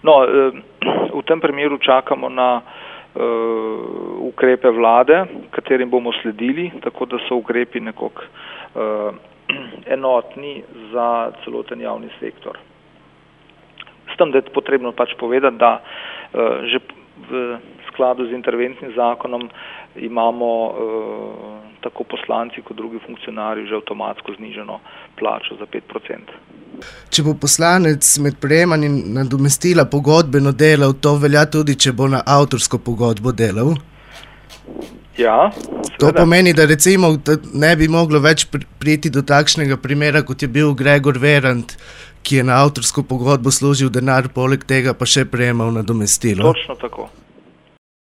No, v tem primeru čakamo na ukrepe vlade, katerim bomo sledili, tako da so ukrepi nekako enotni za celoten javni sektor. S tem, da je potrebno pač povedati, da že v skladu z interventnim zakonom imamo tako poslanci kot drugi funkcionarji že avtomatsko znižano plačo za 5%. Če bo poslanec med prejemanjem nadomestila pogodbeno delal, to velja tudi, če bo na avtorsko pogodbo delal? Ja, seveda. To pomeni, da recimo ne bi moglo več priti do takšnega primera, kot je bil Gregor Verant, ki je na avtorsko pogodbo služil denar, poleg tega pa še prejemal nadomestilo. Točno tako.